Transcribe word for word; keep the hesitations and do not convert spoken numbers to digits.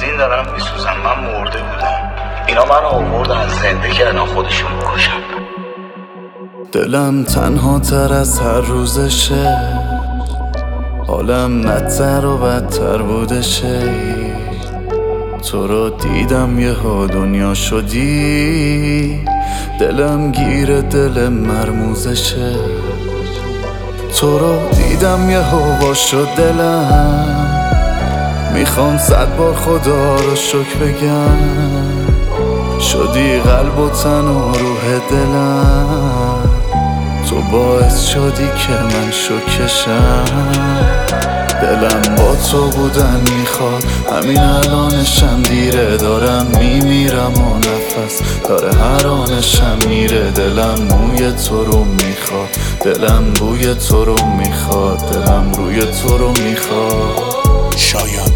بنزین دارم میسوزم. من مرده بودم، اینا منو آوردن زنده کردن خودشون بکشن. دلم تنها تر از هر روزشه، حالم بدتر و بدتر بودشه. تو رو دیدم یه ها دنیا شدی، دلم گیر دل مرموزشه. تو رو دیدم یه ها شد دلم، میخوام صد بار خدا رو شکر بگم. شدی قلب و تن و روح دلم، تو باعث شدی که من شکشم. دلم با تو بودن میخواد، همین الانشم دیره. دارم میمیرم و نفس داره هر آنشم میره. دلم موی تو رو میخواد، دلم بوی تو رو میخواد، دلم روی تو رو میخواد. شایان